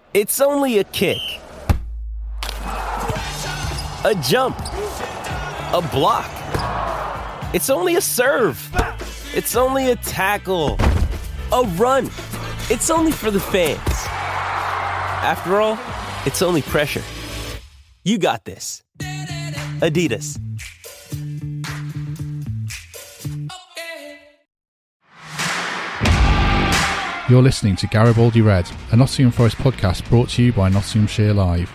It's only a kick, a jump, a block. It's only a serve. It's only a tackle, a run. It's only for the fans. After all, it's only pressure. You got this. Adidas. You're listening to Garibaldi Red, a Nottingham Forest podcast brought to you by Nottinghamshire Live.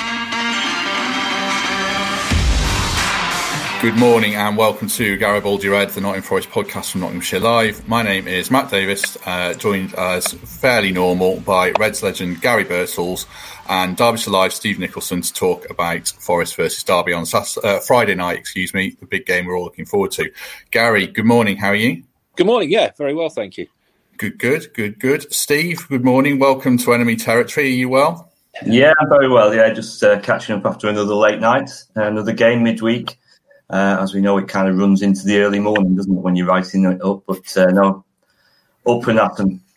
Good morning and welcome to Garibaldi Red, the Nottingham Forest podcast from Nottinghamshire Live. My name is Matt Davis, joined as fairly normal by Reds legend Gary Birtles and Derbyshire Live Steve Nicholson to talk about Forest versus Derby on Friday night, the big game we're all looking forward to. Gary, good morning, how are you? Good morning, yeah, very well, thank you. Good. Steve, good morning. Welcome to enemy territory. Are you well? Yeah, I'm very well. Yeah, just catching up after another late night, another game midweek. As we know, it kind of runs into the early morning, doesn't it, when you're writing it up? But no, up and at them.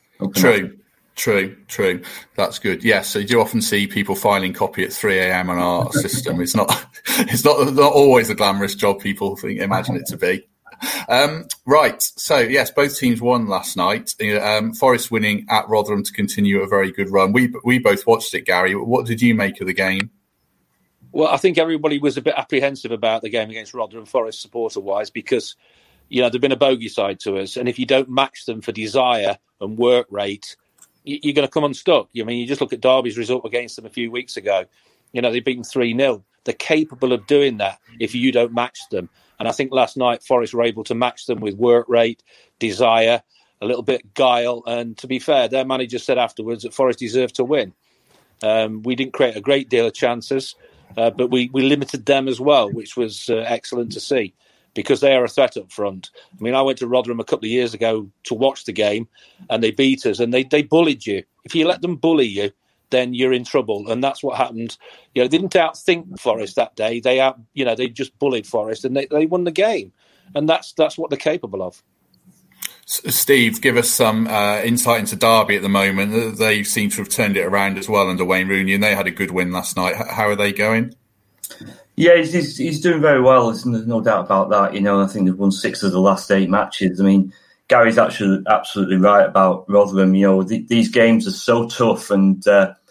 True. That's good. Yes, so you do often see people filing copy at 3 a.m. on our system. It's not always a glamorous job people imagine it to be. Right. So, yes, both teams won last night. Forest winning at Rotherham to continue a very good run. We both watched it, Gary. What did you make of the game? Well, I think everybody was a bit apprehensive about the game against Rotherham, Forest supporter-wise, because, there've been a bogey side to us. And if you don't match them for desire and work rate, you're going to come unstuck. You just look at Derby's result against them a few weeks ago. They beat them 3-0. They're capable of doing that if you don't match them. And I think last night Forest were able to match them with work rate, desire, a little bit guile. And to be fair, their manager said afterwards that Forest deserved to win. We didn't create a great deal of chances, but we limited them as well, which was excellent to see because they are a threat up front. I went to Rotherham a couple of years ago to watch the game and they beat us and they bullied you. If you let them bully you, then you're in trouble, and that's what happened. They didn't outthink Forest that day. They just bullied Forest, and they won the game, and that's what they're capable of. Steve, give us some insight into Derby at the moment. They seem to have turned it around as well under Wayne Rooney, and they had a good win last night. How are they going? Yeah, he's doing very well. There's no doubt about that. I think they've won 6 of the last 8 matches. Gary's actually absolutely right about Rotherham. These games are so tough and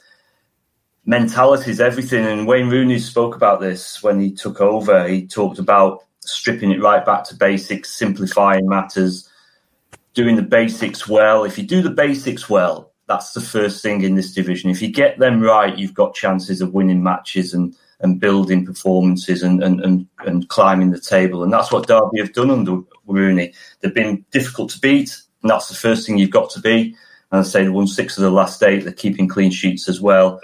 mentality is everything. And Wayne Rooney spoke about this when he took over. He talked about stripping it right back to basics, simplifying matters, doing the basics well. If you do the basics well, that's the first thing in this division. If you get them right, you've got chances of winning matches and building performances and climbing the table. And that's what Derby have done under Rooney. They've been difficult to beat, and that's the first thing you've got to be. And I say they won 6 of the last 8. They're keeping clean sheets as well.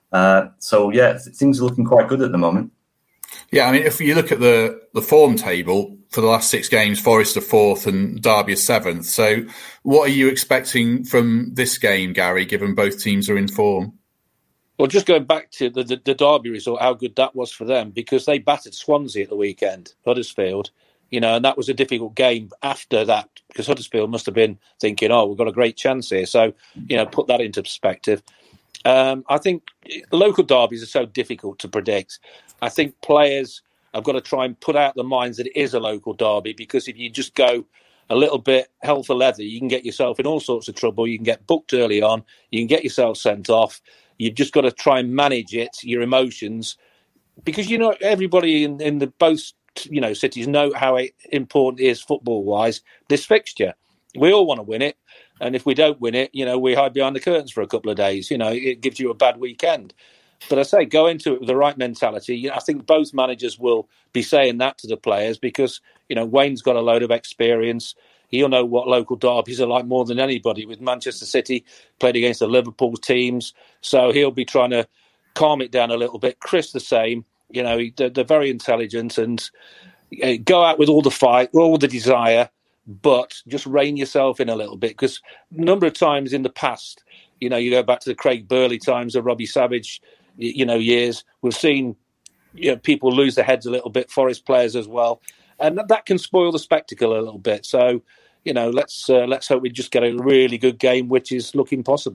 Things are looking quite good at the moment. Yeah, if you look at the form table for the last 6 games, Forest are 4th and Derby are 7th. So what are you expecting from this game, Gary, given both teams are in form? Well, just going back to the Derby result, how good that was for them, because they battered Swansea at the weekend, Huddersfield, and that was a difficult game after that, because Huddersfield must have been thinking, we've got a great chance here. So, put that into perspective. I think local derbies are so difficult to predict. I think players have got to try and put out their minds that it is a local derby, because if you just go a little bit hell for leather, you can get yourself in all sorts of trouble. You can get booked early on. You can get yourself sent off. You've just got to try and manage it, your emotions, because everybody in the both cities know how important it is football-wise, this fixture. We all want to win it. And if we don't win it, we hide behind the curtains for a couple of days. It gives you a bad weekend. But I say, go into it with the right mentality. I think both managers will be saying that to the players because, Wayne's got a load of experience. He'll know what local derbies are like more than anybody. With Manchester City, played against the Liverpool teams. So he'll be trying to calm it down a little bit. Chris, the same. They're very intelligent and go out with all the fight, all the desire, but just rein yourself in a little bit, because a number of times in the past, you go back to the Craig Burley times, the Robbie Savage, years, we've seen people lose their heads a little bit, Forest players as well, and that can spoil the spectacle a little bit. So, let's hope we just get a really good game, which is looking possible.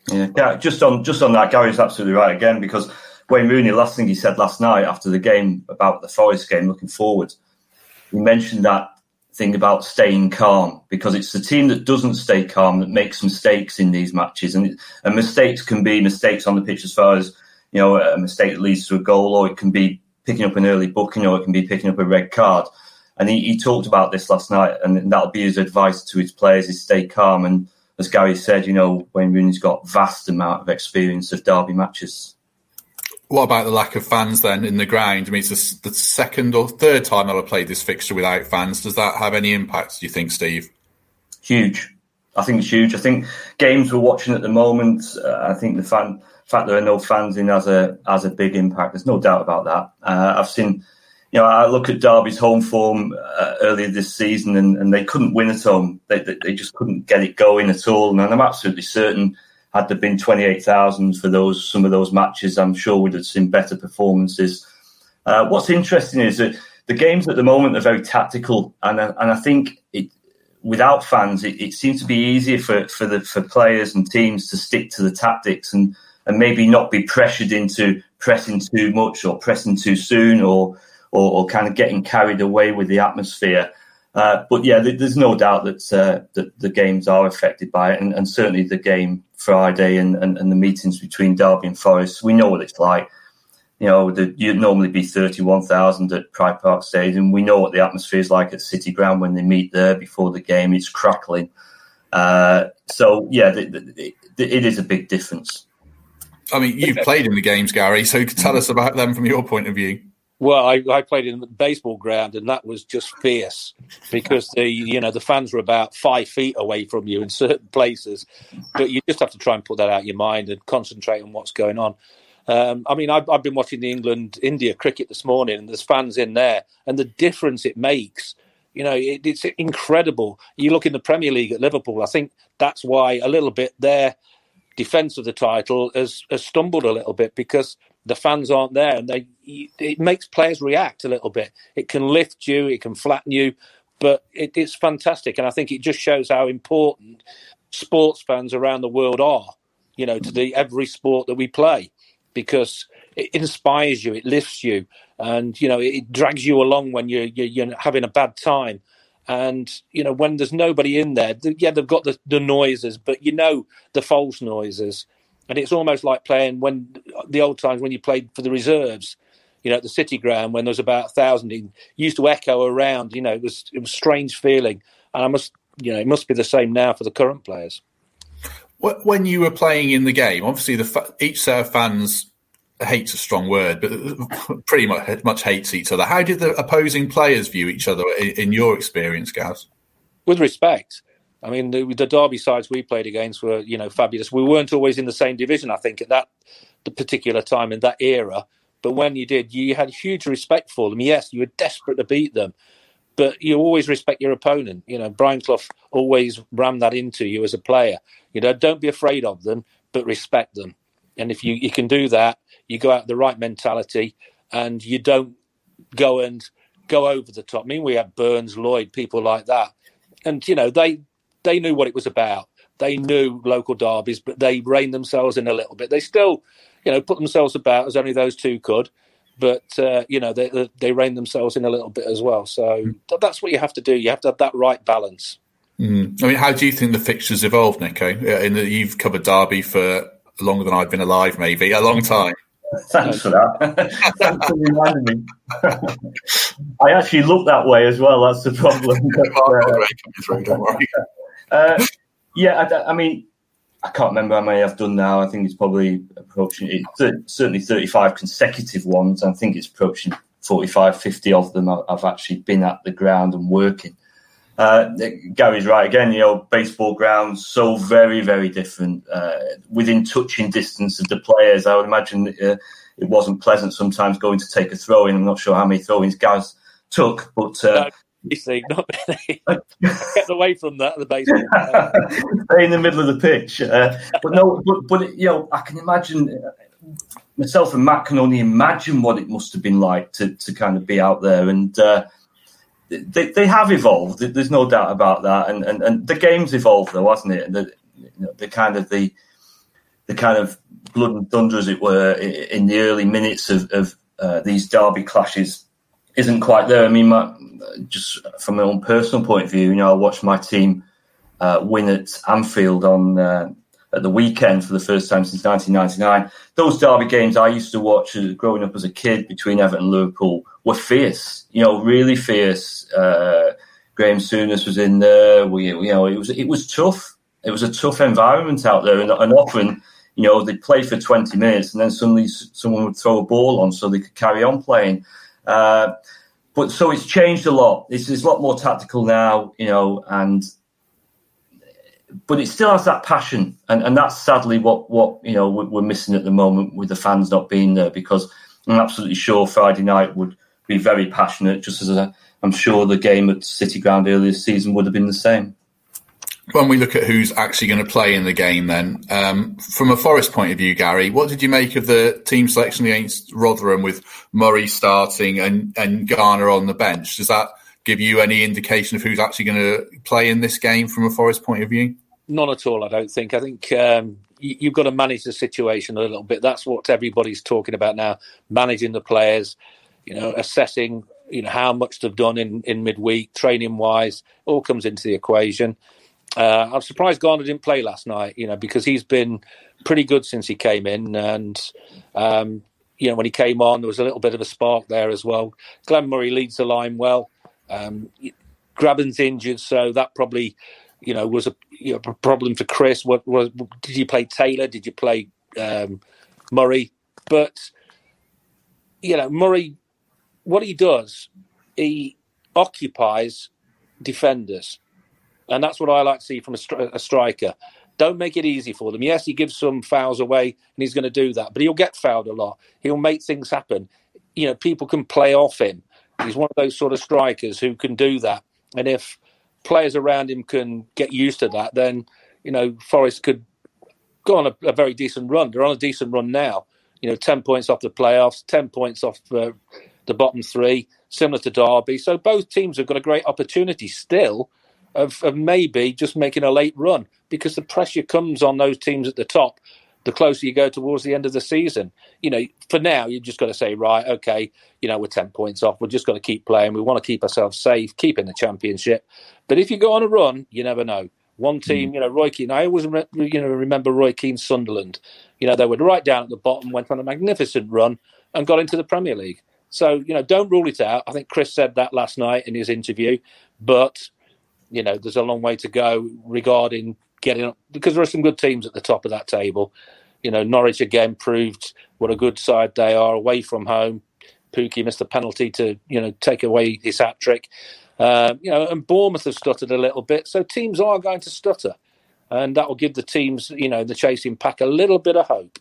Yeah, just on that, Gary's absolutely right again, because Wayne Rooney, last thing he said last night after the game about the Forest game, looking forward, he mentioned that thing about staying calm, because it's the team that doesn't stay calm that makes mistakes in these matches, and mistakes can be mistakes on the pitch as far as, you know, a mistake that leads to a goal, or it can be picking up an early booking, or it can be picking up a red card. And he talked about this last night, and that'll be his advice to his players, is stay calm. And as Gary said, you know, Wayne Rooney's got vast amount of experience of derby matches. What about the lack of fans then in the ground? I mean, it's the second or third time I've played this fixture without fans. Does that have any impact, do you think, Steve? Huge. I think it's huge. I think games we're watching at the moment, I think the fact there are no fans in has a big impact. There's no doubt about that. I've seen, you know, I look at Derby's home form earlier this season, and they couldn't win at home. They just couldn't get it going at all. And I'm absolutely certain, had there been 28,000 for some of those matches, I'm sure we'd have seen better performances. What's interesting is that the games at the moment are very tactical, and I think without fans, it seems to be easier for players and teams to stick to the tactics and maybe not be pressured into pressing too much or pressing too soon or kind of getting carried away with the atmosphere. But yeah, there's no doubt that the games are affected by it, and certainly the game Friday and the meetings between Derby and Forest, we know what it's like. You know, you'd normally be 31,000 at Pride Park Stadium. We know what the atmosphere is like at City Ground when they meet there before the game. It's crackling. So yeah, it is a big difference. I mean, you've played in the games, Gary, so tell us about them from your point of view. Well, I played in the baseball ground, and that was just fierce because the fans were about 5 feet away from you in certain places. But you just have to try and put that out of your mind and concentrate on what's going on. I mean, I've been watching the England-India cricket this morning, and there's fans in there, and the difference it makes, you know, it's incredible. You look in the Premier League at Liverpool, I think that's why a little bit their defence of the title has stumbled a little bit, because the fans aren't there, and it makes players react a little bit. It can lift you, it can flatten you, but it's fantastic. And I think it just shows how important sports fans around the world are, you know, to every sport that we play, because it inspires you, it lifts you, and, you know, it drags you along when you're having a bad time. And, you know, when there's nobody in there, they've got the noises, but you know the false noises. And it's almost like playing when the old times when you played for the reserves, you know, at the City Ground when there was about 1,000, it used to echo around. You know, it was a strange feeling, and it must be the same now for the current players. When you were playing in the game, obviously each set of fans, hate's a strong word, but pretty much hates each other. How did the opposing players view each other in your experience, Gaz? With respect. I mean, the Derby sides we played against were, you know, fabulous. We weren't always in the same division, I think, at the particular time in that era. But when you did, you had huge respect for them. Yes, you were desperate to beat them, but you always respect your opponent. You know, Brian Clough always rammed that into you as a player. You know, don't be afraid of them, but respect them. And if you can do that, you go out with the right mentality, and you don't go over the top. I mean, we had Burns, Lloyd, people like that. And, you know, they knew what it was about. They knew local derbies, but they reined themselves in a little bit. They still, you know, put themselves about as only those two could, but, you know, they reined themselves in a little bit as well. So that's what you have to do. You have to have that right balance. Mm. I mean, how do you think the fixtures evolved, Nico? In that you've covered Derby for longer than I've been alive, maybe, a long time. Thanks for that. Thanks for reminding me. I actually look that way as well. That's the problem. Don't worry. I mean, I can't remember how many I've done now. I think it's probably approaching certainly 35 consecutive ones. I think it's approaching 45, 50 of them I've actually been at the ground and working. Gary's right again. You know, baseball grounds so very, very different. Within touching distance of the players, I would imagine it wasn't pleasant sometimes going to take a throw in. I'm not sure how many throw-ins Gaz took, but you see, not many. Get away from that. The baseball stay in the middle of the pitch. But you know, I can imagine. Myself and Matt can only imagine what it must have been like to kind of be out there, and they have evolved. There's no doubt about that, and the game's evolved though, hasn't it? The kind of the the kind of blood and thunder, as it were, in the early minutes of these derby clashes isn't quite there. I mean, just from my own personal point of view, I watched my team win at Anfield at the weekend for the first time since 1999. Those derby games I used to watch growing up as a kid between Everton and Liverpool were fierce, really fierce. Graham Souness was in there. It was tough. It was a tough environment out there, and often, they'd play for 20 minutes and then suddenly someone would throw a ball on so they could carry on playing. But so it's changed a lot. It's a lot more tactical now, but it still has that passion, and that's sadly what we're missing at the moment with the fans not being there. Because I'm absolutely sure Friday night would be very passionate, just as I'm sure the game at City Ground earlier this season would have been the same. When we look at who's actually going to play in the game, then from a Forest point of view, Gary, what did you make of the team selection against Rotherham with Murray starting and Garner on the bench? Does that give you any indication of who's actually going to play in this game from a Forest point of view? None at all, I don't think. I think you've got to manage the situation a little bit. That's what everybody's talking about now, managing the players, assessing, how much they've done in midweek, training-wise, all comes into the equation. I'm surprised Garner didn't play last night, because he's been pretty good since he came in. And, when he came on, there was a little bit of a spark there as well. Glenn Murray leads the line well. Graben's injured, so that probably... was a problem for Chris. Did you play Taylor? Did you play Murray? But, Murray, what he does, he occupies defenders. And that's what I like to see from a striker. Don't make it easy for them. Yes, he gives some fouls away, and he's going to do that. But he'll get fouled a lot. He'll make things happen. People can play off him. He's one of those sort of strikers who can do that. And if players around him can get used to that, then, Forest could go on a very decent run. They're on a decent run now. 10 points off the playoffs, 10 points off the bottom three, similar to Derby. So both teams have got a great opportunity still of maybe just making a late run, because the pressure comes on those teams at the top the closer you go towards the end of the season. For now, you've just got to say, right, okay, we're 10 points off. We're just got to keep playing. We want to keep ourselves safe, keep in the Championship. But if you go on a run, you never know. One team, Roy Keane, I always remember Roy Keane's Sunderland. They were right down at the bottom, went on a magnificent run and got into the Premier League. So, don't rule it out. I think Chris said that last night in his interview. But, there's a long way to go regarding getting up, because there are some good teams at the top of that table. Norwich again proved what a good side they are away from home. Pookie missed a penalty to, take away his hat-trick. And Bournemouth have stuttered a little bit. So teams are going to stutter. And that will give the teams, the chasing pack a little bit of hope.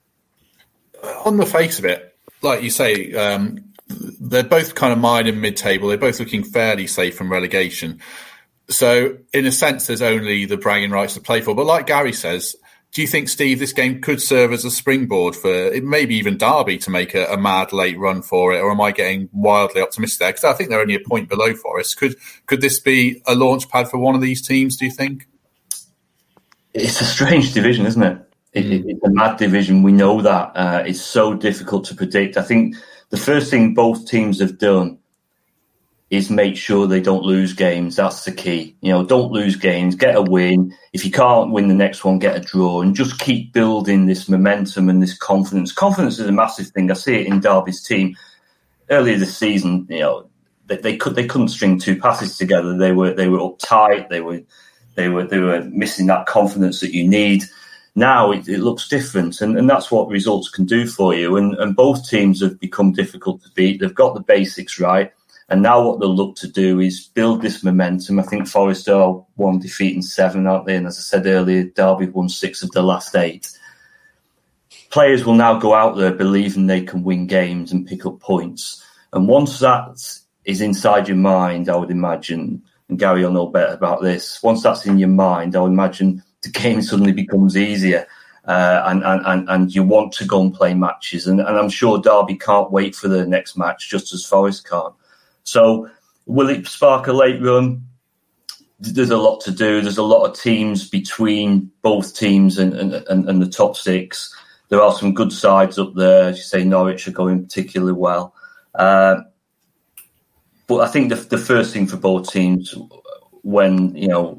On the face of it, like you say, they're both kind of mired in mid-table. They're both looking fairly safe from relegation. So, in a sense, there's only the bragging rights to play for. But like Gary says, do you think, Steve, this game could serve as a springboard for maybe even Derby to make a mad late run for it? Or am I getting wildly optimistic there? Because I think they're only a point below Forest. Could this be a launch pad for one of these teams, do you think? It's a strange division, isn't it? It's a mad division. We know that. It's so difficult to predict. I think the first thing both teams have done is make sure they don't lose games. That's the key. Don't lose games, get a win. If you can't win the next one, get a draw, and just keep building this momentum and this confidence. Confidence is a massive thing. I see it in Derby's team. Earlier this season, they couldn't string two passes together. They were uptight. They were missing that confidence that you need. Now it looks different, and that's what results can do for you. And both teams have become difficult to beat. They've got the basics right. And now what they'll look to do is build this momentum. I think Forest are 1 defeat and 7, aren't they? And as I said earlier, Derby won 6 of the last 8. Players will now go out there believing they can win games and pick up points. And once that is inside your mind, I would imagine, and Gary will know better about this, once that's in your mind, I would imagine the game suddenly becomes easier. And you want to go and play matches. And I'm sure Derby can't wait for the next match, just as Forest can't. So will it spark a late run? there's a lot to do. There's a lot of teams between both teams and the top six. There are some good sides up there. As you say, Norwich are going particularly well. But I think the first thing for both teams when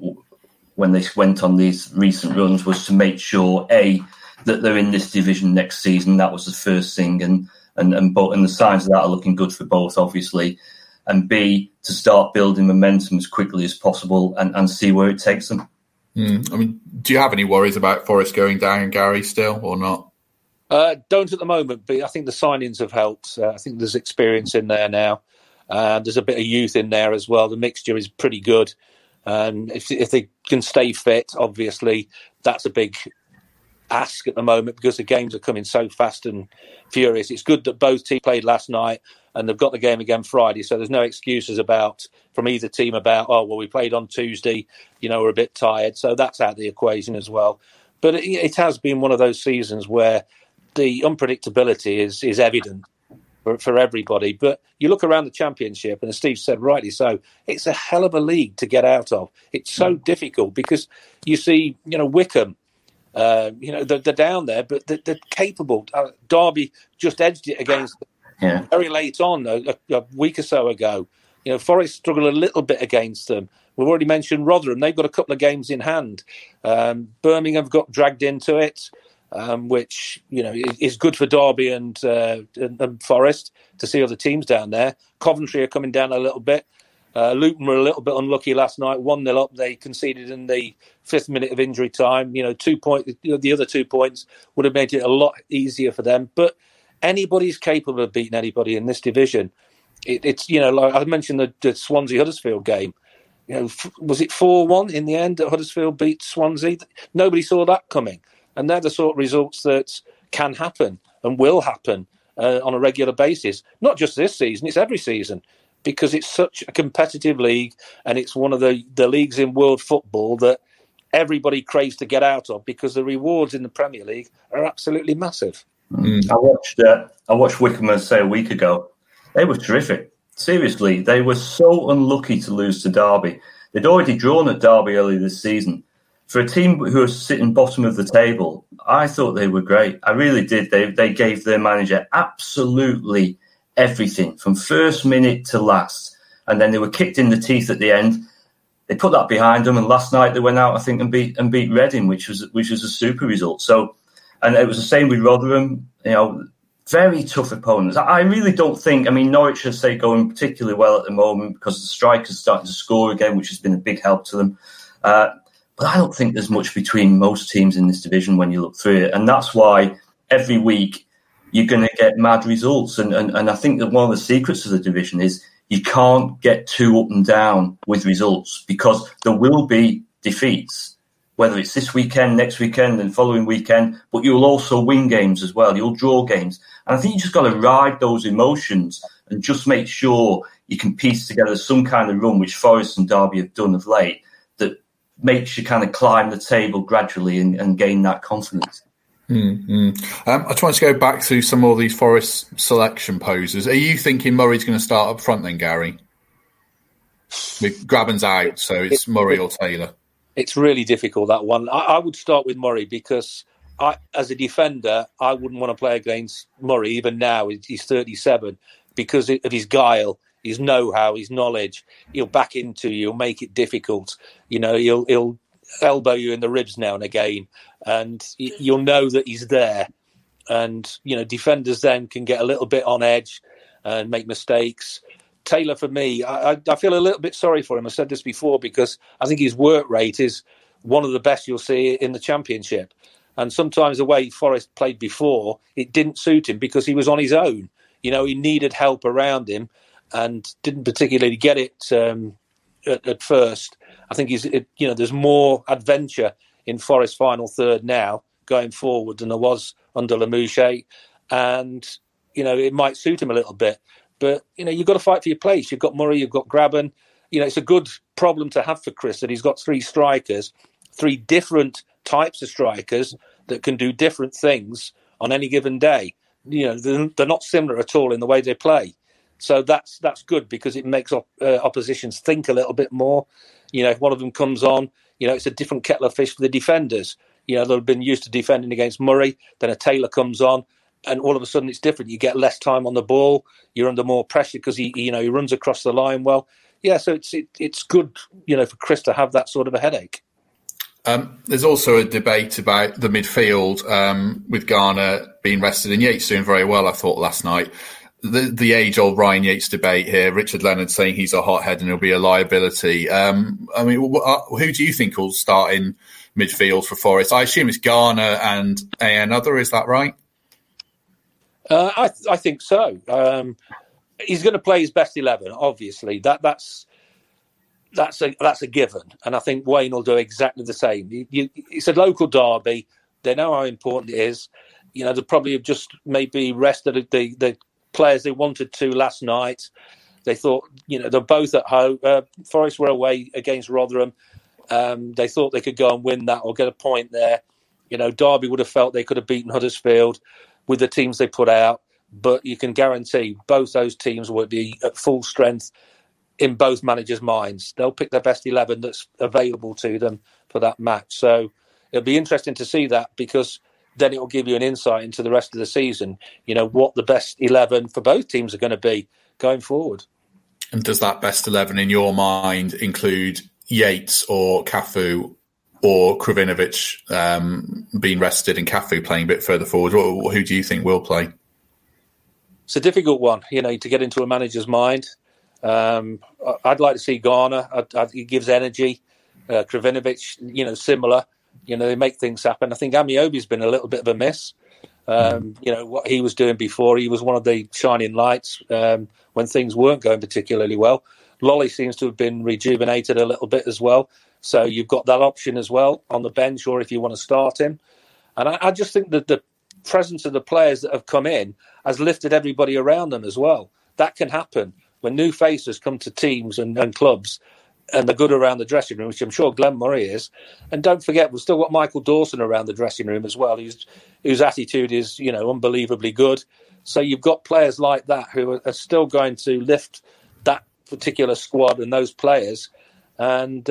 they went on these recent runs was to make sure, A, that they're in this division next season. That was the first thing. And the signs of that are looking good for both, obviously. And B, to start building momentum as quickly as possible and see where it takes them. I mean, do you have any worries about Forest going down, Gary, still, or not? Don't at the moment, but I think the signings have helped. I think there's experience in there now. There's a bit of youth in there as well. The mixture is pretty good. And if they can stay fit, obviously, that's a big ask at the moment because the games are coming so fast and furious. It's good that both teams played last night and they've got the game again Friday, so there's no excuses from either team about, we played on Tuesday, we're a bit tired. So that's out of the equation as well. But it has been one of those seasons where the unpredictability is evident for everybody. But you look around the Championship, and as Steve said rightly so, it's a hell of a league to get out of. It's so difficult because you see, Wycombe, they're down there, but they're capable. Derby just edged it against them very late on, a week or so ago. Forest struggle a little bit against them. We've already mentioned Rotherham. They've got a couple of games in hand. Birmingham have got dragged into it, which is good for Derby and Forest to see other teams down there. Coventry are coming down a little bit. Luton were a little bit unlucky last night, 1-0 up. They conceded in the 5th minute of injury time. 2 points. The other 2 points would have made it a lot easier for them. But anybody's capable of beating anybody in this division. It's like I mentioned the Swansea Huddersfield game. Was it 4-1 in the end that Huddersfield beat Swansea? Nobody saw that coming, and they're the sort of results that can happen and will happen on a regular basis. Not just this season; it's every season. Because it's such a competitive league and it's one of the leagues in world football that everybody craves to get out of because the rewards in the Premier League are absolutely massive. I watched Wycombe, say, a week ago. They were terrific. Seriously, they were so unlucky to lose to Derby. They'd already drawn at Derby earlier this season. For a team who are sitting bottom of the table, I thought they were great. I really did. They gave their manager absolutely everything from first minute to last, and then they were kicked in the teeth at the end. They put that behind them, and last night they went out, I think, and beat Reading, which was a super result. So, and it was the same with Rotherham. Very tough opponents. I really don't think. I mean, Norwich are going particularly well at the moment because the strikers starting to score again, which has been a big help to them. But I don't think there's much between most teams in this division when you look through it, and that's why every week you're going to get mad results. And I think that one of the secrets of the division is you can't get too up and down with results because there will be defeats, whether it's this weekend, next weekend and following weekend, but you'll also win games as well. You'll draw games. And I think you just got to ride those emotions and just make sure you can piece together some kind of run, which Forest and Derby have done of late, that makes you kind of climb the table gradually and gain that confidence. I just want to go back through some more of these Forest selection poses. Are you thinking Murray's going to start up front then, Gary? With Grabban's out, so it's Murray or Taylor. It's really difficult, that one. I would start with Murray because as a defender, I wouldn't want to play against Murray, even now. He's 37, because of his guile, his know-how, his knowledge. He'll back into you, he'll make it difficult. He'll elbow you in the ribs now and again, and you'll know that he's there. And defenders then can get a little bit on edge and make mistakes. Taylor, for me, I feel a little bit sorry for him. I said this before because I think his work rate is one of the best you'll see in the Championship. And sometimes the way Forest played before, it didn't suit him because he was on his own. He needed help around him and didn't particularly get it at first. I think there's more adventure in Forest's final third now going forward than there was under Lamouche, and it might suit him a little bit. But you've got to fight for your place. You've got Murray, you've got Grabban. It's a good problem to have for Chris that he's got three strikers, three different types of strikers that can do different things on any given day. They're not similar at all in the way they play. So that's good because it makes oppositions think a little bit more. If one of them comes on, it's a different kettle of fish for the defenders. They've been used to defending against Murray. Then a Taylor comes on, and all of a sudden it's different. You get less time on the ball. You're under more pressure because he runs across the line well. Yeah, so it's good, for Chris to have that sort of a headache. There's also a debate about the midfield with Garner being rested and Yates doing very well, I thought, last night. The age-old Ryan Yates debate here, Richard Leonard saying he's a hothead and he'll be a liability. Who do you think will start in midfield for Forest? I assume it's Garner and another, is that right? I think so. He's going to play his best 11, obviously. That's a given, and I think Wayne will do exactly the same. It's a local derby; they know how important it is. They probably have just maybe rested the players they wanted to last night. They thought, they're both at home. Forest were away against Rotherham. They thought they could go and win that or get a point there. Derby would have felt they could have beaten Huddersfield with the teams they put out, but you can guarantee both those teams would be at full strength in both managers' minds. They'll pick their best 11 that's available to them for that match. So it'll be interesting to see that, because then it will give you an insight into the rest of the season, what the best 11 for both teams are going to be going forward. And does that best 11 in your mind include Yates or Cafu or Krovinovic being rested and Cafu playing a bit further forward? Who do you think will play? It's a difficult one, to get into a manager's mind. I'd like to see Garner. He gives energy. Krovinovic, similar. They make things happen. I think Amiobi's been a little bit of a miss. What he was doing before, he was one of the shining lights when things weren't going particularly well. Lolly seems to have been rejuvenated a little bit as well. So you've got that option as well on the bench, or if you want to start him. And I just think that the presence of the players that have come in has lifted everybody around them as well. That can happen when new faces come to teams and clubs, and they're good around the dressing room, which I'm sure Glenn Murray is. And don't forget, we've still got Michael Dawson around the dressing room as well, whose attitude is, unbelievably good. So you've got players like that who are still going to lift that particular squad and those players. And,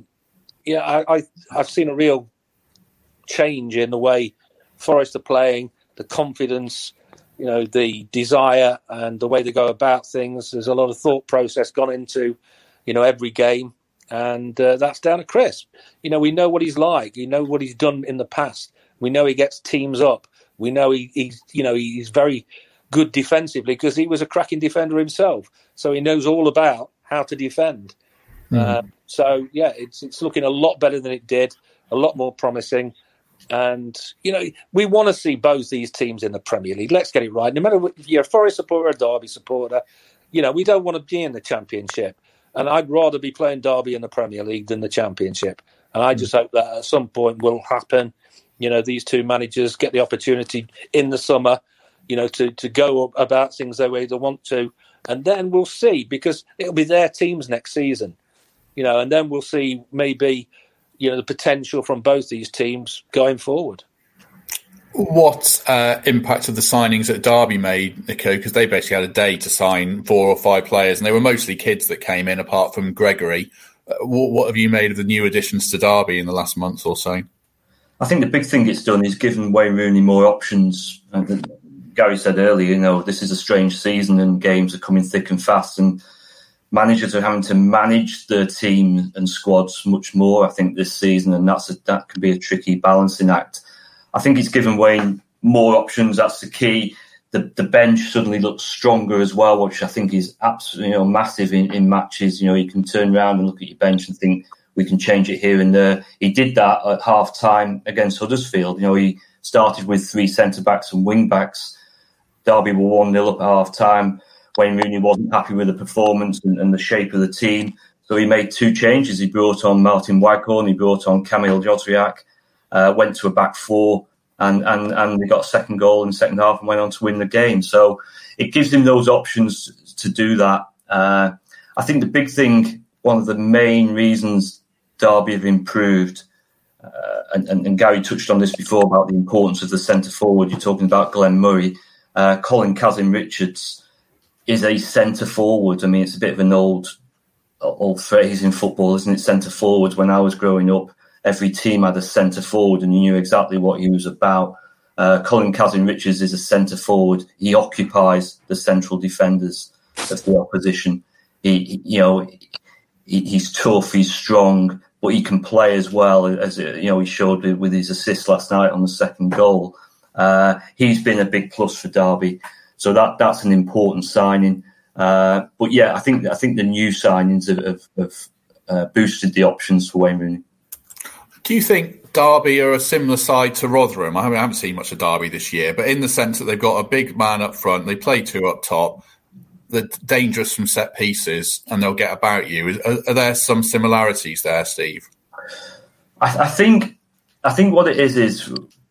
I've seen a real change in the way Forest are playing, the confidence, the desire and the way they go about things. There's a lot of thought process gone into, every game. And that's down to Chris. We know what he's like. We know what he's done in the past. We know he gets teams up. We know he's very good defensively because he was a cracking defender himself. So he knows all about how to defend. It's looking a lot better than it did, a lot more promising. And, we want to see both these teams in the Premier League. Let's get it right. No matter if you're a Forest supporter or a Derby supporter, we don't want to be in the Championship. And I'd rather be playing Derby in the Premier League than the Championship. And I just hope that at some point will happen. These two managers get the opportunity in the summer, to go about things the way they want to. And then we'll see, because it'll be their teams next season, and then we'll see maybe, the potential from both these teams going forward. What impact have the signings at Derby made, Nico? Because they basically had a day to sign 4 or 5 players, and they were mostly kids that came in, apart from Gregory. What have you made of the new additions to Derby in the last month or so? I think the big thing it's done is given Wayne Rooney more options. Gary said earlier, this is a strange season and games are coming thick and fast, and managers are having to manage their team and squads much more, I think, this season, and that can be a tricky balancing act. I think it's given Wayne more options. That's the key. The bench suddenly looks stronger as well, which I think is absolutely massive in matches. You can turn around and look at your bench and think we can change it here and there. He did that at half time against Huddersfield. He started with 3 centre backs and wing backs. Derby were 1-0 up at half time. Wayne Rooney wasn't happy with the performance and the shape of the team, so he made 2 changes. He brought on Martin Waghorn, he brought on Kamil Jozwiak, went to a back 4, and they got a second goal in the second half and went on to win the game. So it gives him those options to do that. I think the big thing, one of the main reasons Derby have improved, and Gary touched on this before about the importance of the centre forward. You're talking about Glenn Murray. Colin Kazim-Richards is a centre forward. I mean, it's a bit of an old old phrase in football, isn't it? Centre forwards. When I was growing up, every team had a centre forward, and you knew exactly what he was about. Colin Kazim-Richards is a centre forward. He occupies the central defenders of the opposition. He's tough, he's strong, but he can play as well, as he showed with his assist last night on the second goal. He's been a big plus for Derby, so that's an important signing. But yeah, I think the new signings have boosted the options for Wayne Rooney. Do you think Derby are a similar side to Rotherham? I haven't seen much of Derby this year, but in the sense that they've got a big man up front, they play two up top, they're dangerous from set pieces, and they'll get about you. Are there some similarities there, Steve? I think what it is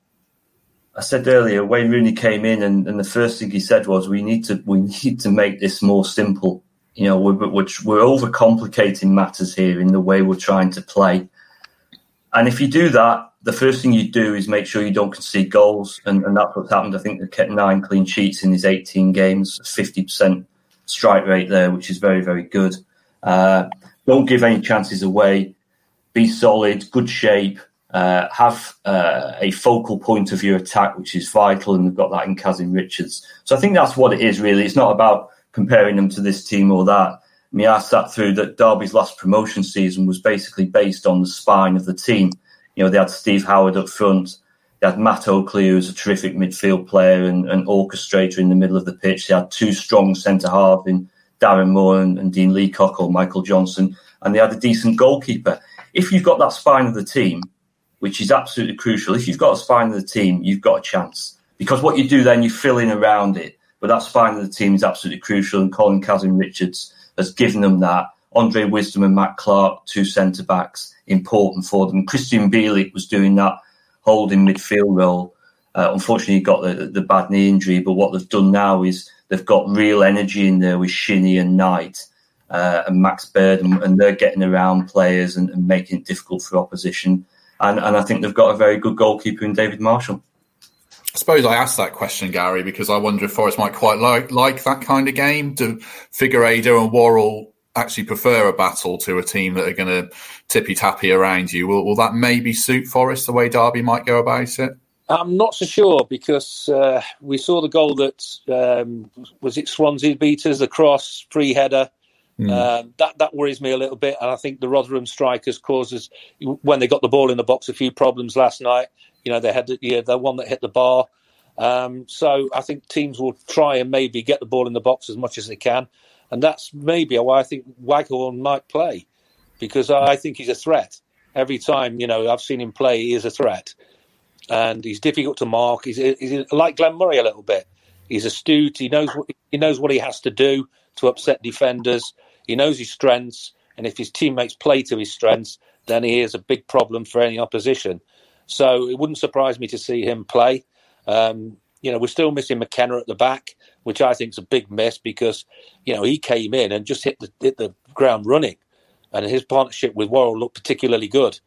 I said earlier, Wayne Rooney came in and the first thing he said was, we need to make this more simple. We're overcomplicating matters here in the way we're trying to play. And if you do that, the first thing you do is make sure you don't concede goals. And that's what's happened. I think they've kept 9 clean sheets in his 18 games, 50% strike rate there, which is very, very good. Don't give any chances away. Be solid, good shape. Have a focal point of your attack, which is vital, and they've got that in Kazim-Richards. So I think that's what it is, really. It's not about comparing them to this team or that. I mean, I sat through that Derby's last promotion season was basically based on the spine of the team. They had Steve Howard up front. They had Matt Oakley, who was a terrific midfield player and orchestrator in the middle of the pitch. They had 2 strong centre-halves in Darren Moore and Dean Leacock or Michael Johnson. And they had a decent goalkeeper. If you've got that spine of the team, which is absolutely crucial, if you've got a spine of the team, you've got a chance. Because what you do then, you fill in around it. But that spine of the team is absolutely crucial, and Colin Kazim-Richards has given them that. Andre Wisdom and Matt Clark, 2 centre-backs, important for them. Christian Bielik was doing that holding midfield role. Unfortunately, he got the bad knee injury, but what they've done now is they've got real energy in there with Shinnie and Knight and Max Baird, and they're getting around players and making it difficult for opposition. And I think they've got a very good goalkeeper in David Marshall. I suppose I asked that question, Gary, because I wonder if Forest might quite like that kind of game. Do Figueiredo and Worrell actually prefer a battle to a team that are going to tippy-tappy around you? Will that maybe suit Forest the way Derby might go about it? I'm not so sure, because we saw the goal that, was it Swansea beat us, the cross, free header. That worries me a little bit, and I think the Rotherham strikers caused us, when they got the ball in the box, a few problems last night. They had the one that hit the bar. So I think teams will try and maybe get the ball in the box as much as they can, and that's maybe why I think Waghorn might play, because I think he's a threat. Every time I've seen him play, he is a threat, and he's difficult to mark. He's like Glenn Murray a little bit. He's astute. He knows what he has to do to upset defenders. He knows his strengths, and if his teammates play to his strengths, then he is a big problem for any opposition. So it wouldn't surprise me to see him play. We're still missing McKenna at the back, which I think is a big miss, because he came in and just hit the ground running, and his partnership with Worrell looked particularly good.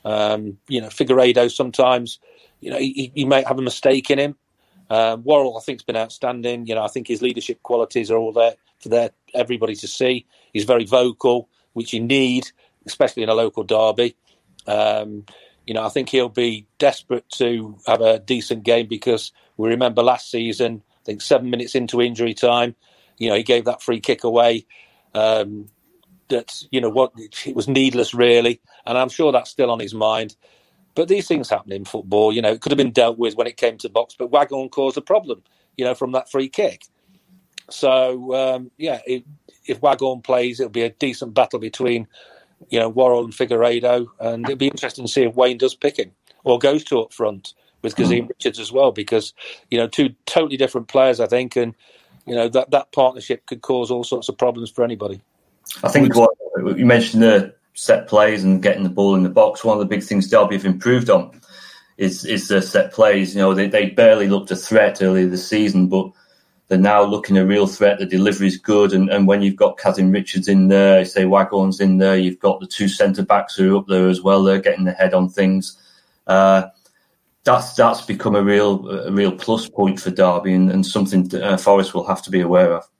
Figueiredo sometimes, he might have a mistake in him. Worrell, I think, has been outstanding. I think his leadership qualities are all there for everybody to see. He's very vocal, which you need, especially in a local derby. I think he'll be desperate to have a decent game, because we remember last season, I think 7 minutes into injury time, he gave that free kick away. It was needless, really, and I'm sure that's still on his mind. But these things happen in football. It could have been dealt with when it came to box, but Waghorn caused a problem, from that free kick. So, if Waghorn plays, it'll be a decent battle between, Worrell and Figueiredo, and it'll be interesting to see if Wayne does pick him or goes to up front with Kazim-Richards as well, because, 2 totally different players, I think, and, that partnership could cause all sorts of problems for anybody. I think what you mentioned the set plays and getting the ball in the box. One of the big things Derby have improved on is the set plays. They barely looked a threat earlier this season, but they're now looking a real threat. The delivery is good, and when you've got Kazim-Richards in there, say Waghorn's in there, you've got the 2 centre backs who are up there as well. They're getting the head on things. That's become a real plus point for Derby, and something Forest will have to be aware of.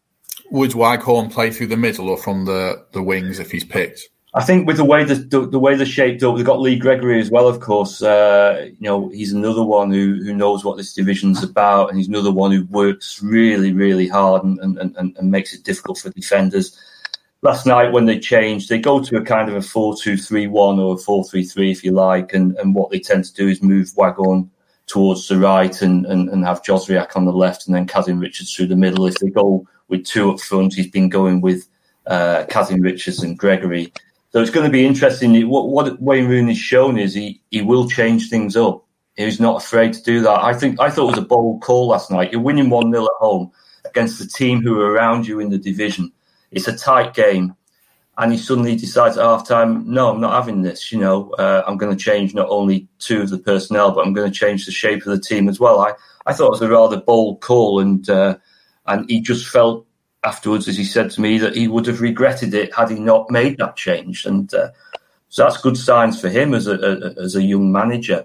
would Waghorn play through the middle or from the wings if he's picked? I think with the way they're shaped up, they've got Lee Gregory as well, of course. He's another one who knows what this division's about, and he's another one who works really, really hard and makes it difficult for defenders. Last night when they changed, they go to a kind of a 4-2-3-1 or a 4-3-3 if you like, and what they tend to do is move Waghorn towards the right and have Jozriak on the left and then Kazim Richards through the middle. If they go with two up front, he's been going with Kazim Richards and Gregory. So it's going to be interesting. What Wayne Rooney's shown is he will change things up. He's not afraid to do that. I thought it was a bold call last night. You're winning 1-0 at home against the team who are around you in the division. It's a tight game. And he suddenly decides at half-time, no, I'm not having this. I'm going to change not only two of the personnel, but I'm going to change the shape of the team as well. I thought it was a rather bold call, and he just felt afterwards, as he said to me, that he would have regretted it had he not made that change. And so that's good signs for him as a young manager.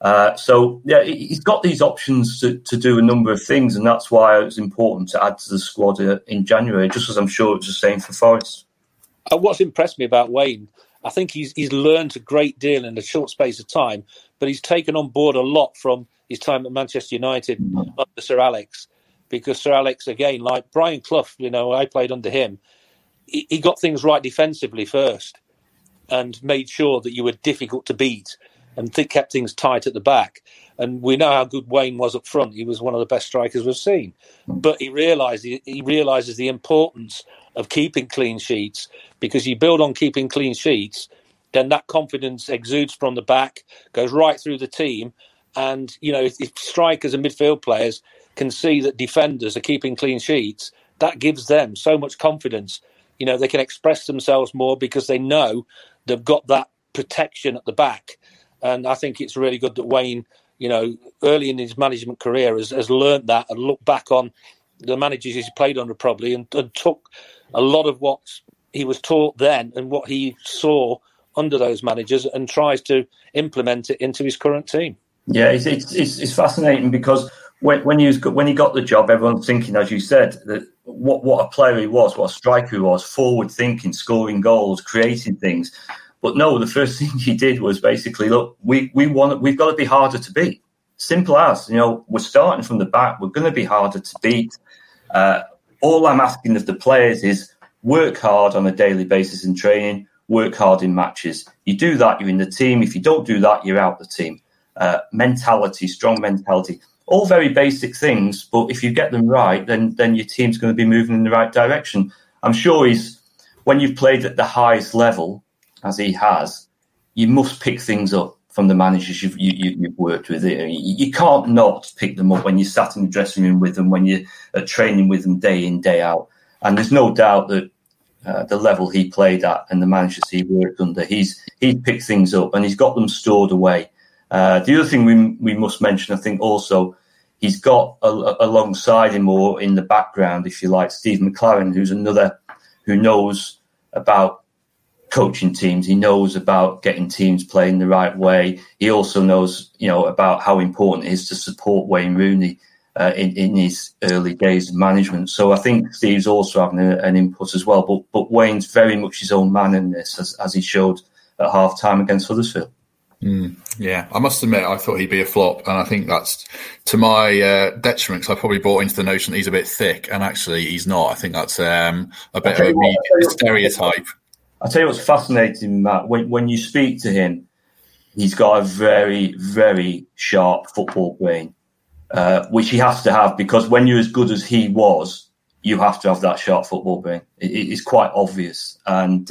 He's got these options to do a number of things, and that's why it's important to add to the squad in January, just as I'm sure it's the same for Forest. What's impressed me about Wayne, I think he's learned a great deal in a short space of time, but he's taken on board a lot from his time at Manchester United under Sir Alex. Because Sir Alex, again, like Brian Clough, I played under him, he got things right defensively first and made sure that you were difficult to beat and kept things tight at the back. And we know how good Wayne was up front. He was one of the best strikers we've seen. But he realises the importance of keeping clean sheets, because you build on keeping clean sheets, then that confidence exudes from the back, goes right through the team. And, if strikers and midfield players can see that defenders are keeping clean sheets, that gives them so much confidence. They can express themselves more because they know they've got that protection at the back. And I think it's really good that Wayne, early in his management career has learned that and looked back on the managers he's played under probably and took a lot of what he was taught then and what he saw under those managers and tries to implement it into his current team. Yeah, it's fascinating because when he got the job, everyone's thinking, as you said, that what a player he was, what a striker he was, forward thinking, scoring goals, creating things. But no, the first thing he did was basically, look, we've got to be harder to beat. Simple as, we're starting from the back. We're going to be harder to beat. All I'm asking of the players is work hard on a daily basis in training, work hard in matches. You do that, you're in the team. If you don't do that, you're out the team. Mentality, strong mentality, all very basic things. But if you get them right, then your team's going to be moving in the right direction. I'm sure when you've played at the highest level, as he has, you must pick things up from the managers you've worked with. You can't not pick them up when you sat in the dressing room with them, when you're training with them day in, day out. And there's no doubt that the level he played at and the managers he worked under, he's picked things up and he's got them stored away. The other thing we must mention, I think also, he's got alongside him or in the background, if you like, Steve McLaren, who's another who knows about coaching teams. He knows about getting teams playing the right way. He also knows, about how important it is to support Wayne Rooney in his early days of management. So I think Steve's also having an input as well. But Wayne's very much his own man in this, as he showed at half-time against Huddersfield. Yeah, I must admit, I thought he'd be a flop, and I think that's to my detriment, because I probably bought into the notion that he's a bit thick, and actually he's not. I think that's a bit of a stereotype. I'll tell you what's fascinating, Matt. When you speak to him, he's got a very, very sharp football brain, which he has to have, because when you're as good as he was, you have to have that sharp football brain. It's quite obvious. And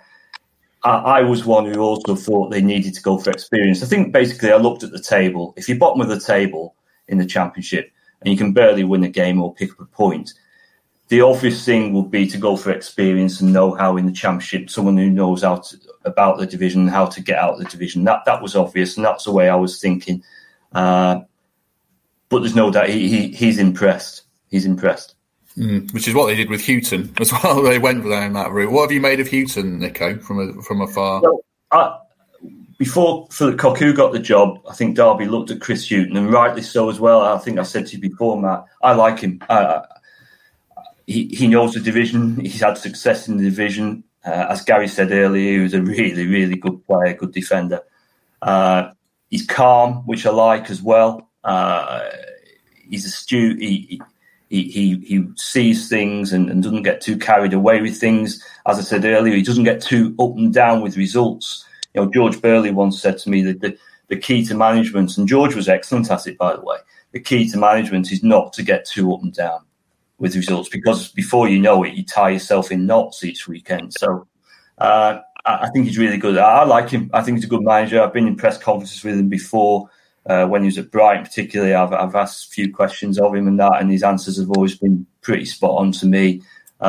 I was one who also thought they needed to go for experience. I think basically I looked at the table. If you're bottom of the table in the Championship and you can barely win a game or pick up a point, the obvious thing would be to go for experience and know-how in the Championship, someone who knows about the division and how to get out of the division. That was obvious, and that's the way I was thinking. But there's no doubt he's impressed. He's impressed. Which is what they did with Houghton as well. They went down that route. What have you made of Houghton, Nico, from afar? Well, before Philip Cocu got the job, I think Derby looked at Chris Houghton, and rightly so as well. I think I said to you before, Matt, I like him. he knows the division. He's had success in the division. As Gary said earlier, he was a really, really good player, good defender. He's calm, which I like as well. He's astute. He sees things and doesn't get too carried away with things. As I said earlier, he doesn't get too up and down with results. You know, George Burley once said to me that the key to management, and George was excellent at it, by the way, the key to management is not to get too up and down with results, because before you know it, you tie yourself in knots each weekend. So I think he's really good. I like him. I think he's a good manager. I've been in press conferences with him before. When he was at Brighton particularly, I've asked a few questions of him and his answers have always been pretty spot on to me.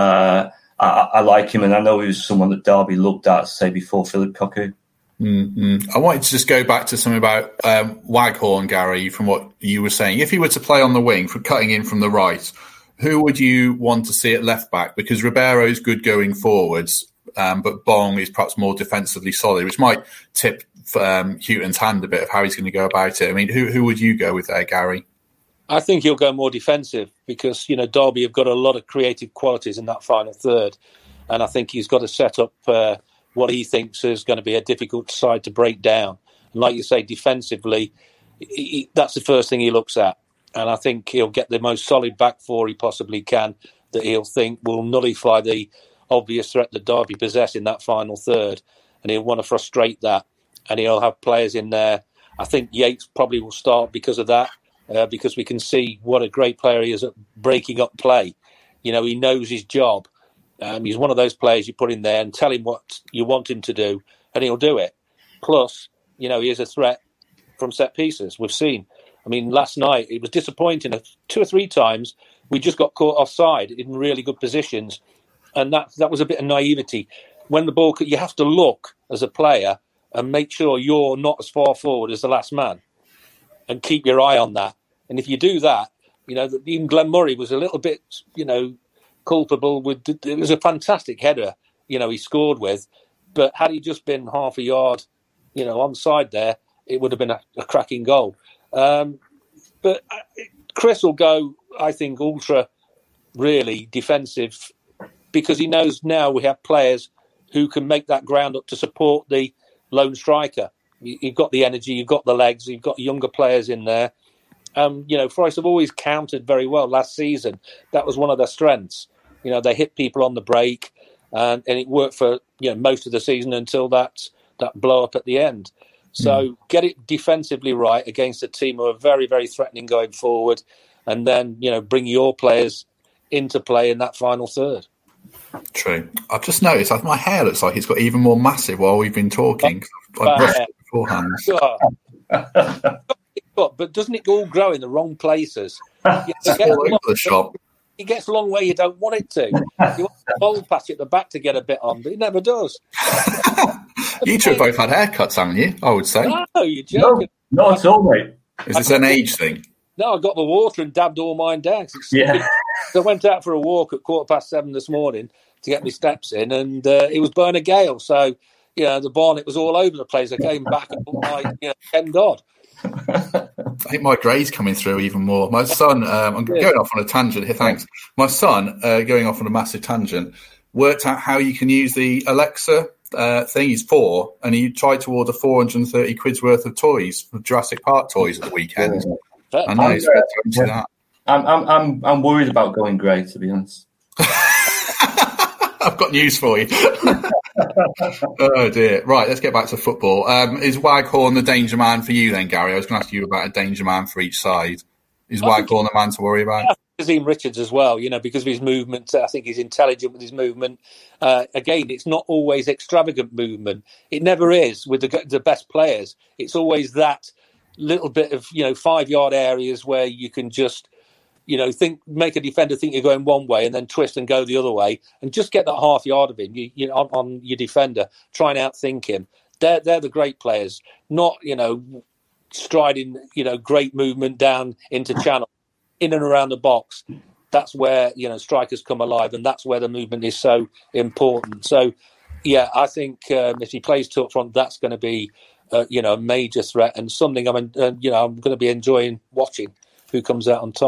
I like him, and I know he was someone that Derby looked at, say, before Philip Cocu. Mm-hmm. I wanted to just go back to something about Waghorn, Gary, from what you were saying. If he were to play on the wing, for cutting in from the right, who would you want to see at left back? Because Ribeiro's good going forwards, but Bong is perhaps more defensively solid, which might tip Houghton's hand a bit of how he's going to go about it. I mean, who would you go with there, Gary? I think he'll go more defensive because, you know, Derby have got a lot of creative qualities in that final third. And I think he's got to set up what he thinks is going to be a difficult side to break down. And like you say, defensively, that's the first thing he looks at. And I think he'll get the most solid back four he possibly can that he'll think will nullify the obvious threat that Derby possess in that final third. And he'll want to frustrate that. And he'll have players in there. I think Yates probably will start because of that, because we can see what a great player he is at breaking up play. You know, he knows his job. He's one of those players you put in there and tell him what you want him to do, and he'll do it. Plus, you know, he is a threat from set pieces. We've seen. I mean, last night it was disappointing. 2 or 3 times we just got caught offside in really good positions, and that was a bit of naivety. When the ball, you have to look as a player and make sure you're not as far forward as the last man, and keep your eye on that. And if you do that, you know, even Glenn Murray was a little bit, you know, culpable with. It was a fantastic header, you know, he scored with, but had he just been half a yard, you know, onside there, it would have been a cracking goal. But Chris will go, I think, ultra really defensive because he knows now we have players who can make that ground up to support the lone striker. You've got the energy, you've got the legs, you've got younger players in there. You know, Forest have always countered very well last season. That was one of their strengths. You know, they hit people on the break, and it worked for, you know, most of the season until that blow up at the end. So get it defensively right against a team who are very, very threatening going forward, and then, you know, bring your players into play in that final third. True. I've just noticed my hair looks like it's got even more massive while we've been talking. I've brushed it beforehand. But doesn't it all grow in the wrong places? It's all over the shop. It gets along where you don't want it to. You want the bowl patch at the back to get a bit on, but it never does. You two have both had haircuts, haven't you? I would say. No, you're joking. No, not at all, mate. Is this an age thing? No, I got the water and dabbed all mine down. Yeah. So I went out for a walk at 7:15 this morning to get my steps in, and it was burn a gale. So, you know, the bonnet was all over the place. I came back and looked like, you know, Ken Dodd. I think my grey's coming through even more. My son, I'm going off on a tangent here, thanks. My son, going off on a massive tangent, worked out how you can use the Alexa thing. He's 4, and he tried to order 430 quid's worth of toys, Jurassic Park toys at the weekend. I know he's into that. I'm worried about going grey, to be honest. I've got news for you. Oh dear. Right, let's get back to football. Is Waghorn the danger man for you then, Gary? I was going to ask you about a danger man for each side. Is Waghorn the man to worry about? Kazim Richards as well, you know, because of his movement. I think he's intelligent with his movement. Again, it's not always extravagant movement. It never is with the best players. It's always that little bit of, you know, 5-yard areas where you can just, you know, make a defender think you're going one way and then twist and go the other way, and just get that half yard of him on your defender. Try and outthink him. They're the great players, not, you know, striding, you know, great movement down into channel, in and around the box. That's where, you know, strikers come alive, and that's where the movement is so important. So, yeah, I think if he plays to up front, that's going to be, you know, a major threat and something. I'm going to be enjoying watching who comes out on top.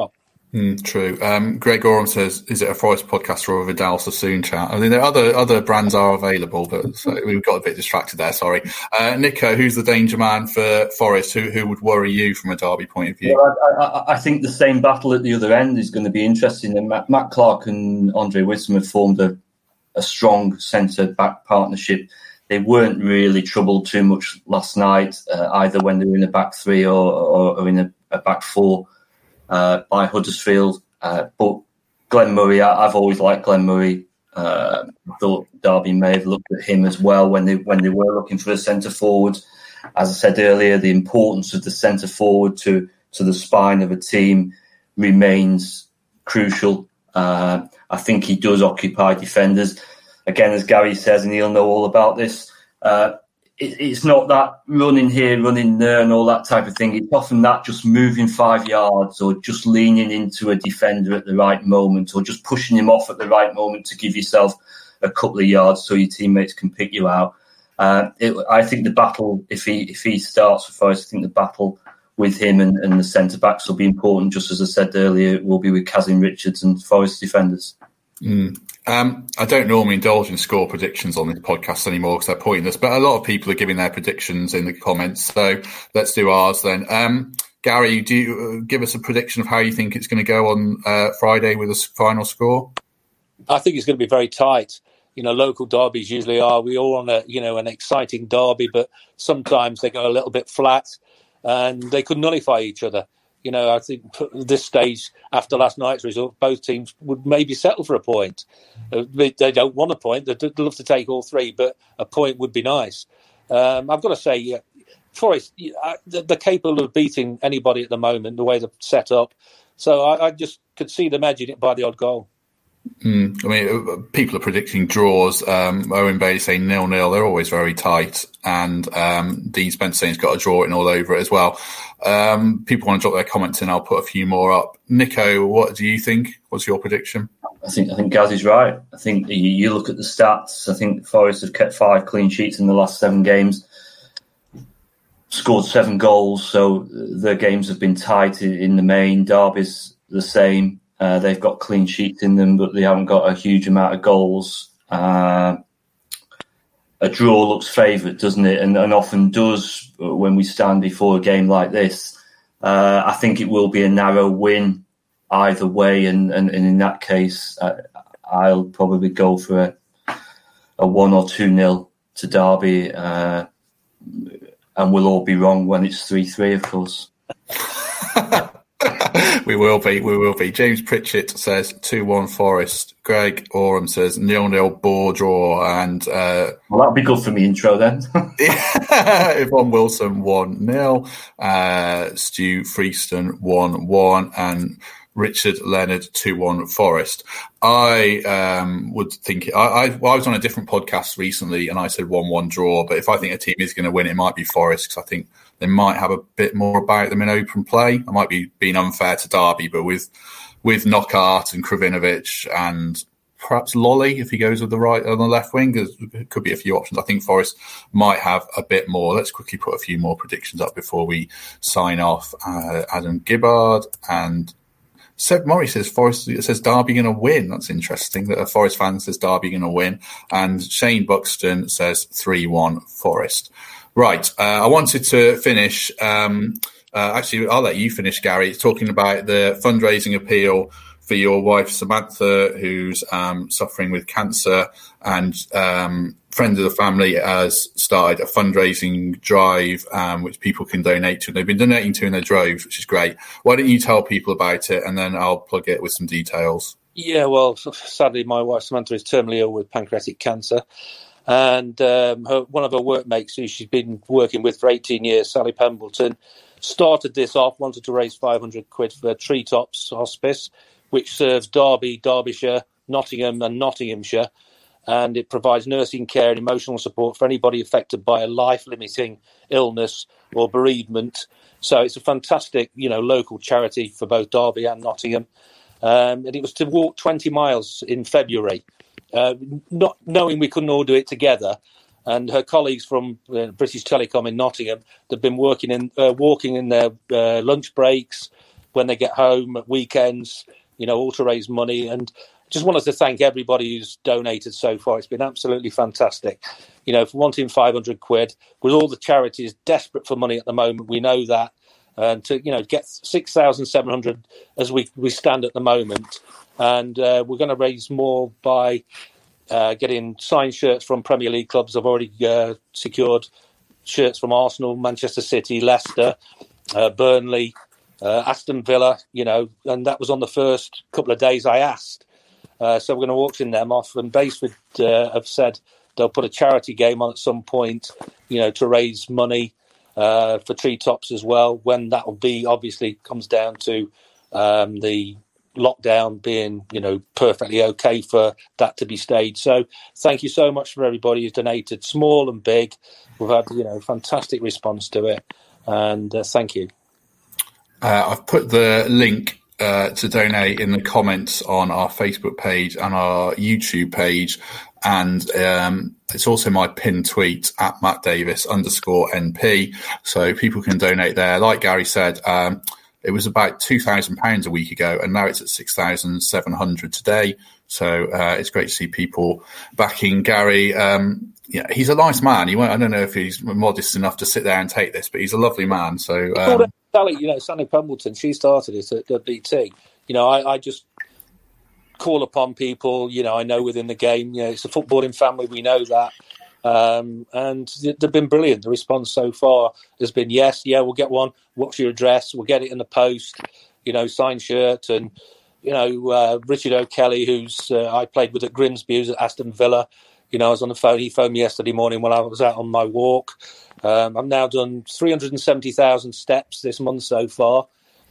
True. Greg Gorham says, "Is it a Forest podcast or a Vidal Sassoon chat?" I mean, there are other brands are available, but so we've got a bit distracted there. Sorry, Nico. Who's the danger man for Forest? Who would worry you from a Derby point of view? Well, I think the same battle at the other end is going to be interesting. And Matt Clark and Andre Wisdom have formed a strong centre back partnership. They weren't really troubled too much last night, either when they were in a back three or in a back four. By Huddersfield, but Glenn Murray, I've always liked Glenn Murray. I thought Derby may have looked at him as well when they were looking for a centre forward. As I said earlier, the importance of the centre forward to the spine of a team remains crucial. I think he does occupy defenders. Again, as Gary says, and he'll know all about this, it's not that running here, running there and all that type of thing. It's often that just moving 5 yards or just leaning into a defender at the right moment or just pushing him off at the right moment to give yourself a couple of yards so your teammates can pick you out. I think the battle, if he starts for Forest, I think the battle with him and the centre-backs will be important. Just as I said earlier, it will be with Kazim Richards and Forest defenders. I don't normally indulge in score predictions on this podcast anymore because they're pointless, but a lot of people are giving their predictions in the comments. So let's do ours then. Gary, do you give us a prediction of how you think it's going to go on Friday with a final score? I think it's going to be very tight. Local derbies usually are. We all want an exciting derby, but sometimes they go a little bit flat and they could nullify each other. I think at this stage, after last night's result, both teams would maybe settle for a point. They don't want a point. They'd love to take all three, but a point would be nice. I've got to say, Forest, they're capable of beating anybody at the moment, the way they're set up. So I just could see them edging it by the odd goal. I mean, people are predicting draws. Owen Bailey saying 0-0. They're always very tight. And Dean Spencer saying he's got a draw written all over it as well. People want to drop their comments in. I'll put a few more up. Nico, what do you think? What's your prediction? I think Gaz is right. I think you look at the stats. I think Forest have kept 5 clean sheets in the last 7 games. Scored 7 goals. So their games have been tight in the main. Derby's the same. They've got clean sheets in them, but they haven't got a huge amount of goals. A draw looks favoured, doesn't it? And often does when we stand before a game like this. I think it will be a narrow win either way. And in that case, I'll probably go for a 1 or 2-0 to Derby. And we'll all be wrong when it's 3-3, of course. We will be. James Pritchett says 2-1 Forest. Greg Oram says 0-0 bore draw. And well, that'll be good for me intro then. Yvonne Wilson 1-0. Stu Freeston 1-1. And Richard Leonard 2-1 Forest. I would think I was on a different podcast recently and I said 1-1 draw, but if I think a team is going to win, it might be Forest because I think they might have a bit more about them in open play. I might be being unfair to Derby, but with Knockaert and Kravinovic and perhaps Lolly if he goes with the right on the left wing, there could be a few options. I think Forest might have a bit more. Let's quickly put a few more predictions up before we sign off. Adam Gibbard and Seb Murray says Derby going to win. That's interesting that a Forest fan says Derby going to win. And Shane Buxton says 3-1 Forest. Right. I wanted to finish. Actually, I'll let you finish, Gary. Talking about the fundraising appeal for your wife, Samantha, who's suffering with cancer, and friend of the family has started a fundraising drive, which people can donate to. They've been donating to in their droves, which is great. Why don't you tell people about it, and then I'll plug it with some details. Yeah, well, sadly, my wife, Samantha, is terminally ill with pancreatic cancer. And one of her workmates, who she's been working with for 18 years, Sally Pembleton, started this off, wanted to raise £500 for Treetops Hospice, which serves Derby, Derbyshire, Nottingham and Nottinghamshire. And it provides nursing care and emotional support for anybody affected by a life-limiting illness or bereavement. So it's a fantastic, local charity for both Derby and Nottingham. And it was to walk 20 miles in February, not knowing we couldn't all do it together. And her colleagues from British Telecom in Nottingham, they've been walking in their lunch breaks, when they get home at weekends, all to raise money. And just wanted to thank everybody who's donated so far. It's been absolutely fantastic. For wanting 500 quid, with all the charities desperate for money at the moment, we know that. And to, get 6,700 as we stand at the moment. And we're going to raise more by getting signed shirts from Premier League clubs. I've already secured shirts from Arsenal, Manchester City, Leicester, Burnley, Aston Villa, and that was on the first couple of days I asked. So we're going to auction them off. And Baseford have said they'll put a charity game on at some point, to raise money for Treetops as well. When that will be, obviously, comes down to the lockdown being, perfectly okay for that to be staged. So thank you so much for everybody who's donated, small and big. We've had, fantastic response to it. And thank you. I've put the link to donate in the comments on our Facebook page and our YouTube page. And it's also my pinned tweet at @MattDavis_NP. So people can donate there. Like Gary said, it was about £2,000 a week ago, and now it's at 6,700 today. So it's great to see people backing Gary. He's a nice man. I don't know if he's modest enough to sit there and take this, but he's a lovely man. So Sally Pembleton, she started it at BT. I just call upon people, I know within the game, it's a footballing family, we know that. And they've been brilliant. The response so far has been, yes, we'll get one. What's your address? We'll get it in the post, signed shirt. And, Richard O'Kelly, who's I played with at Grimsby, who's at Aston Villa. I was on the phone. He phoned me yesterday morning while I was out on my walk. I've now done 370,000 steps this month so far.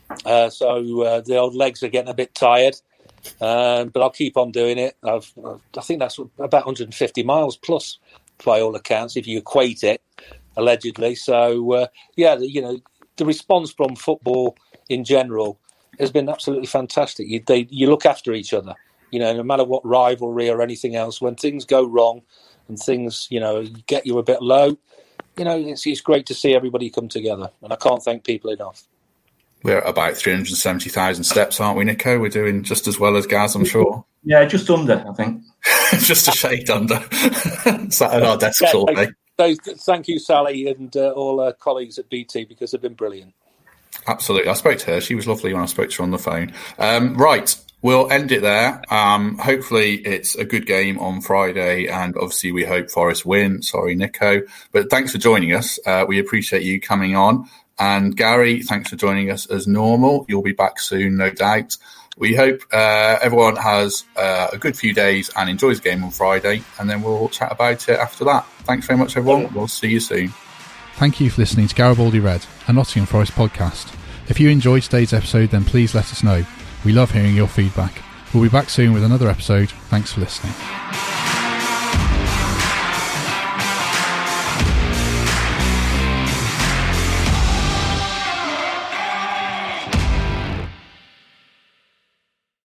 So the old legs are getting a bit tired. But I'll keep on doing it. I think that's about 150 miles plus by all accounts, if you equate it, allegedly. So, the response from football in general has been absolutely fantastic. You look after each other, no matter what rivalry or anything else. When things go wrong and things, get you a bit low, it's great to see everybody come together. And I can't thank people enough. We're at about 370,000 steps, aren't we, Nico? We're doing just as well as Gaz, I'm sure. Yeah, just under, I think. Just a shade under. Sat at our desks all day. Thank you, Sally, and all our colleagues at BT, because they've been brilliant. Absolutely. I spoke to her. She was lovely when I spoke to her on the phone. Right. We'll end it there. Hopefully it's a good game on Friday, and obviously we hope Forest win. Sorry, Nico. But thanks for joining us. We appreciate you coming on. And Gary, thanks for joining us as normal. You'll be back soon, no doubt. We hope everyone has a good few days and enjoys the game on Friday, and then we'll chat about it after that. Thanks very much, everyone. We'll see you soon. Thank you for listening to Garibaldi Red, a Nottingham Forest podcast. If you enjoyed today's episode, then please let us know. We love hearing your feedback. We'll be back soon with another episode. Thanks for listening.